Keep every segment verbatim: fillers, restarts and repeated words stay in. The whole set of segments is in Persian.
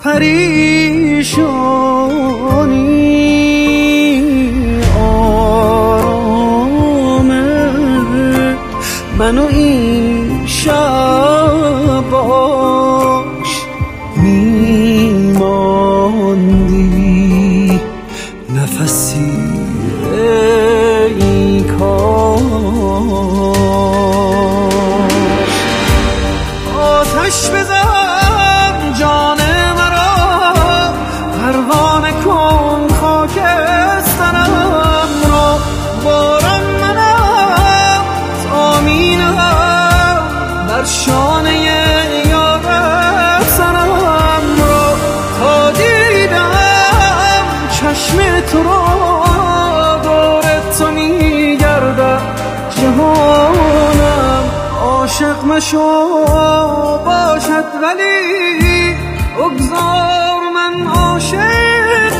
پریشانی آرامه منو این شب باش میماندی نفسی ای کاش آتش بزن جان مرا پروانه کن خاکسترم را باران منم زمینم بر شانه یارت سرم را تا دیدم چشم تو را دور تو میگردد جهانم عاشق مشو باشد ولی بگذار من عاشق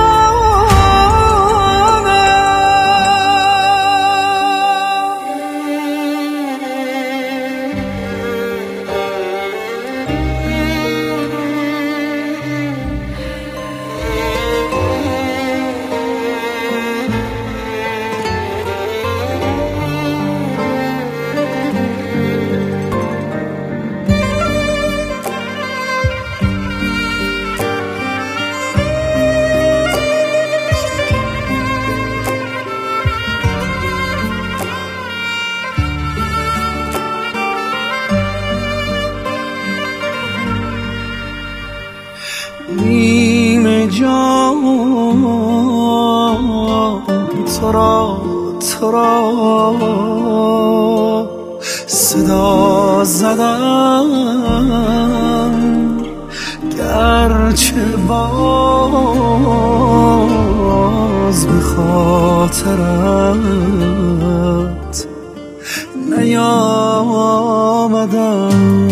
نیمه جان تو را تو را صدا زدم گرچه باز به خاطرت نیامدم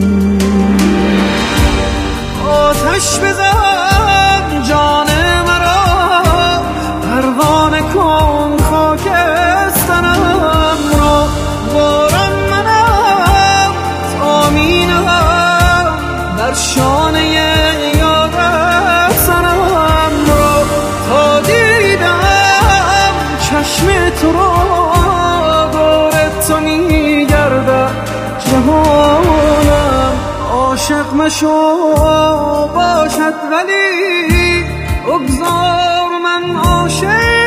آتش بزن جان مرا پروانه کن خاکسترم را باران منم زمینم بر شانه یارت سرم را تا دیدم چشم تو را دور تو میگردد جهانم عاشق مشو باشد ولی بگذار من عاشق